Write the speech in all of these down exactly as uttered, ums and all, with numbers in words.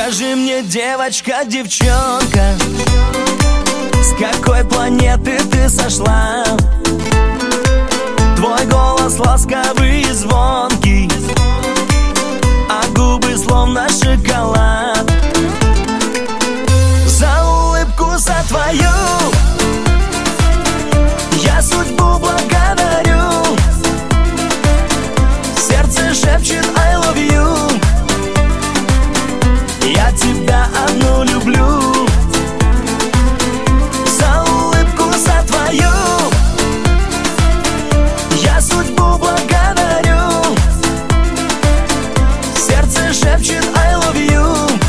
Скажи мне, девочка, девчонка, с какой планеты ты сошла? Твой голос ласковый и звонкий, а губы словно шоколад. За улыбку, за твою я судьбу благодарю. Сердце шепчет I love you. Я тебя одну люблю. За улыбку, за твою я судьбу благодарю. Сердце шепчет I love you.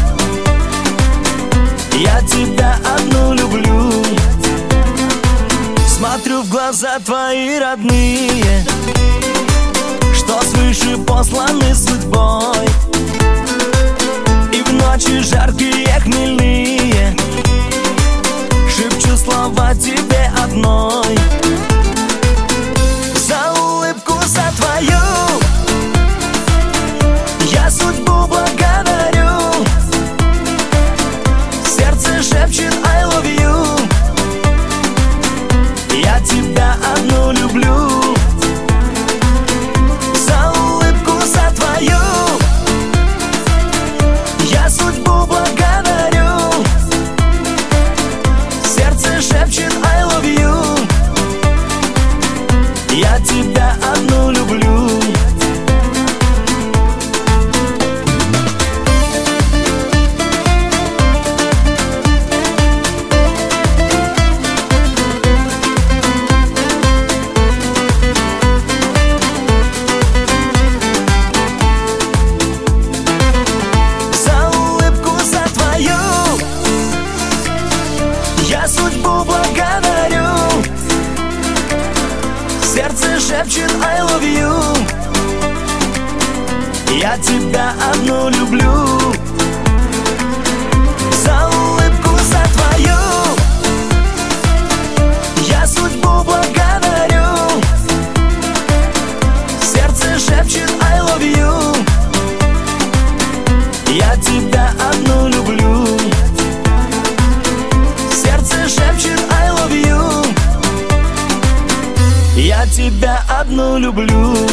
Я тебя одну люблю. Смотрю в глаза твои родные, что свыше посланы судьбой. И в ночи жаркие, хмельные шепчу слова тебе одной. За улыбку, за твою я судьбу благодарю. Сердце шепчет I love you. Я тебя одну люблю. За улыбку, за твою я судьбу благодарю. Сердце шепчет I love you. Я тебя одну люблю. Я судьбу благодарю. Сердце шепчет I love you. Я тебя одну люблю. За улыбку, за твою я судьбу благодарю. Сердце шепчет I love you. Я тебя одну люблю. Шепчет I love you. Я тебя одну люблю.